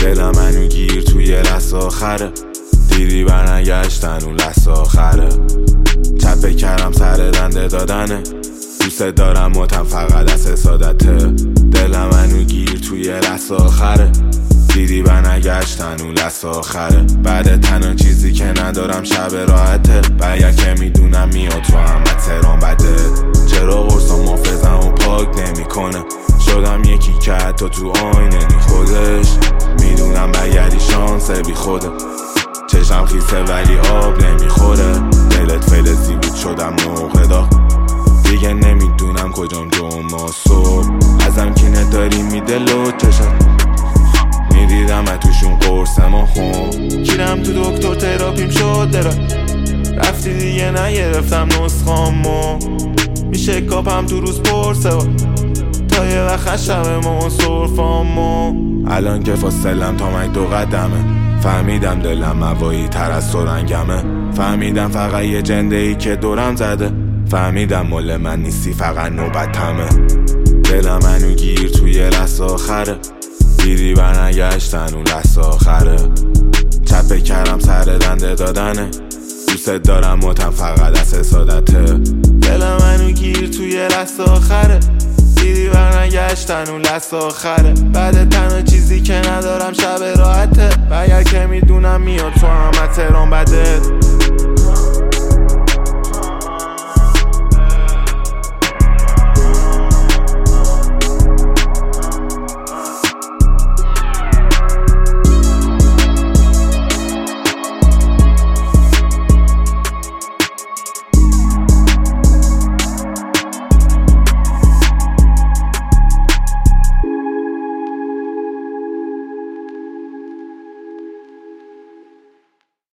دلم منو گیر توی لحظه آخره، دیدی برنگشتن اون لحظه آخره. چپه کردم سر دنده دادنه، دوست دارم متم فقط از حسادته. دلم منو گیر توی لحظه آخره، دیدی برنگشتن اون لحظه آخره. بعد تنها چیزی که ندارم شب راحته، و اگر که میدونم میاد تو همه تهران بده. چرا قرصا محافظم و پاک نمیکنه، شدم یکی که حتی تو آینه نی خودش. میدونم بگردی شانس بی خوده، چشم خیسه ولی آب نمیخوره. دلت فلزی بود شدم موقع داغ، دیگه نمیدونم کجام جمعه صبح. ازم که نداری میدل و چشم، میدیدم توشون قرص ما هم. گیرم تو دکتر تراپیم شد درم، رفتی دیگه نگرفتم نسخامو. میشه کاپم تو روز پرسه تا یه وقت خشم ما صرفامو. الان که فاصلم تا من 2 قدمه، فهمیدم دلم موایی تر از سرنگمه. فهمیدم فقط یه جنده ای که دورم زده، فهمیدم مال من نیستی فقط نوبتمه. دلم منو گیر توی لحظه آخره، دیدی برنگشتن اون لحظه آخره. چپه کردم سر دنده دادنه، دوست دارم متم فقط از حسادته. دلم منو گیر توی لحظه آخره، دیدی برنگشتن اون لحظه آخره. بعد تنها چیزی که ندارم شب راحته، و اگر که میدونم میاد تو همه تهران بده.